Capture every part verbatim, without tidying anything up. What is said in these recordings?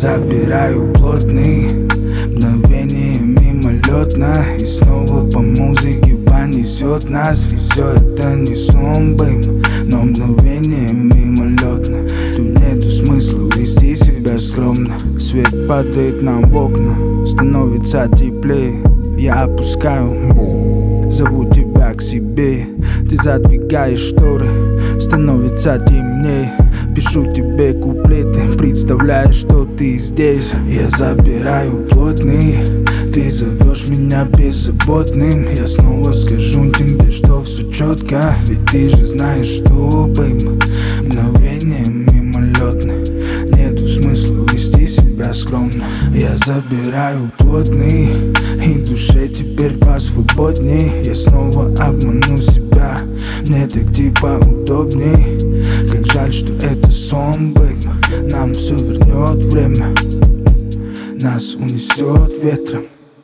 забираю плотный мгновение мимолетно, и снова по музыке понесет нас. И все это не сон, бэйм, но мгновение мимолетно. Тут нету смысла вести себя скромно. Свет падает нам в окна, становится теплее. Я опускаю, зову тебя к себе. Ты задвигаешь шторы, становится темнее. Пишу тебе куплеты, представляешь, что ты здесь. Я забираю плотный, ты зовешь меня беззаботным. Я снова скажу тебе, что все четко, ведь ты же знаешь, что, бэйм, мгновение мимолетно. Нету смысла вести себя скромно. Я забираю плотный, и душе теперь посвободней. Я снова обману себя, мне так типа удобней. Как жаль, что это сон, бэйм, нам все вернет время, нас унесет ветром.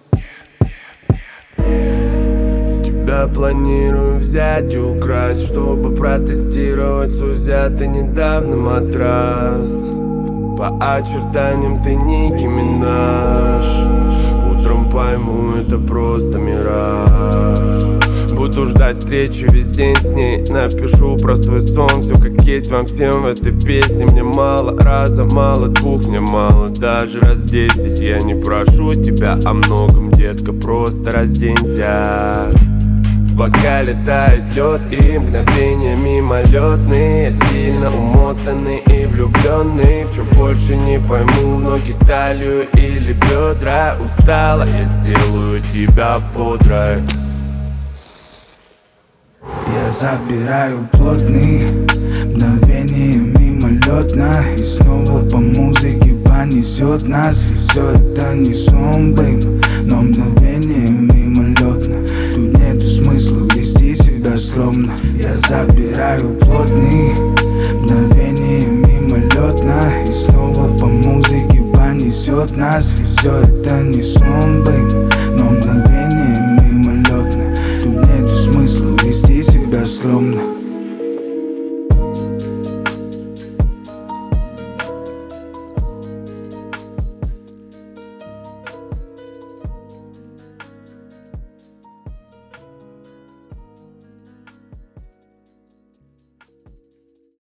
Тебя планирую взять и украсть, чтобы протестировать свой взятый недавно матрас. По очертаниям ты Ники Минаж. Утром пойму, это просто мираж. Буду ждать встречи весь день с ней. Напишу про свой сон, все как есть вам всем в этой песне. Мне мало раза, мало двух, мне мало даже раз десять. Я не прошу тебя о многом, детка, просто разденься. В бокале тает лед и мгновения мимолетные. Я сильно умотанный и влюбленный, в чем больше не пойму, ноги, талию или бедра. Устала, я сделаю тебя бодрой. Я забираю плотный мгновение мимолетно, и снова по музыке понесет нас. И все это не сон, бэйм, но мгновение мимолетно. Тут нету смысла вести себя скромно. Я забираю плотный мгновение мимолетно, и снова по музыке понесет нас. И все это не сон, бэйм, но мгновение мимолетно. Тут нету смысла вести себя скромно.